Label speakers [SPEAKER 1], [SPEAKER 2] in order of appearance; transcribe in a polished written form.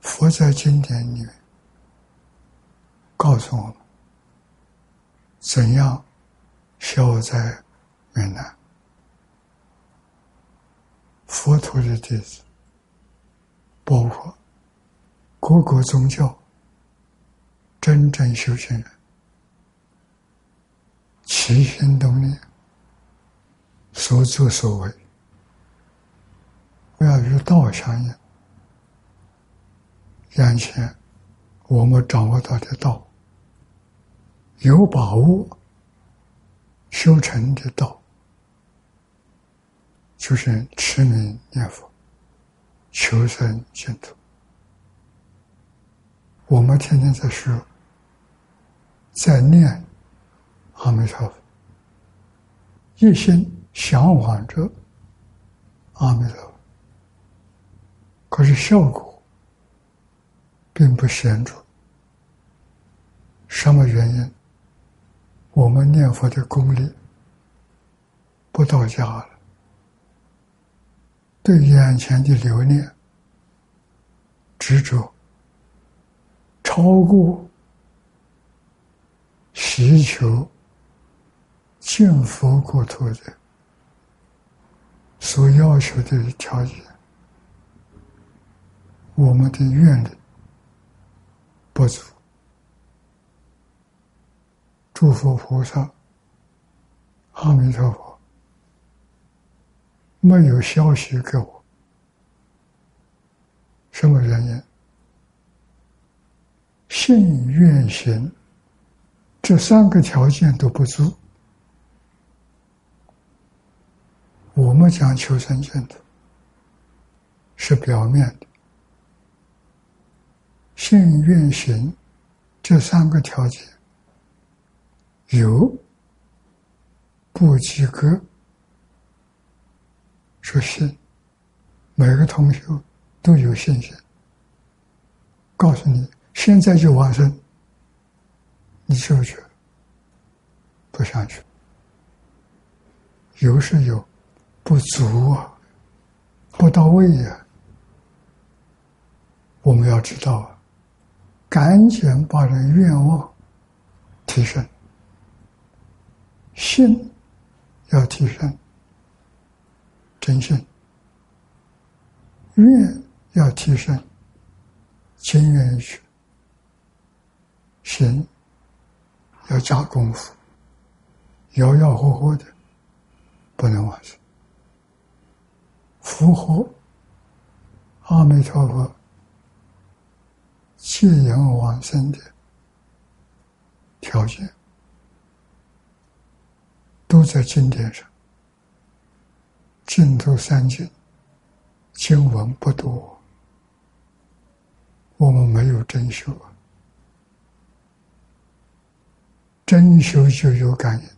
[SPEAKER 1] 佛在经典里面告诉我们，怎样消灾免难。佛陀的弟子，包括各个宗教真正修行人，起心动念，所作所为，要与道相应。眼前我们掌握到的道，有把握修成的道，就是持名念佛，求生净土。我们天天在说，在念阿弥陀佛，一心向往着阿弥陀佛，可是效果并不显著。什么原因？我们念佛的功力不到家了，对眼前的留念执着，超过祈求进佛国土的所要求的条件，我们的愿力不足。诸佛菩萨、阿弥陀佛没有消息给我，什么原因？信愿行这三个条件都不足。我们讲求生净土是表面的，信愿行这三个条件有不及格，说信，每个同学都有信心，告诉你现在就往生，你去不去？不想去。有是有，不足啊，不到位啊。我们要知道啊，赶紧把这愿望提升，信要提升，真信；愿要提升，情愿意去；行要加功夫，摇摇活活的不能完成。符合阿弥陀佛戒引往生的条件，都在经典上。净土三经经文不多，我们没有真修啊。真修就有感应，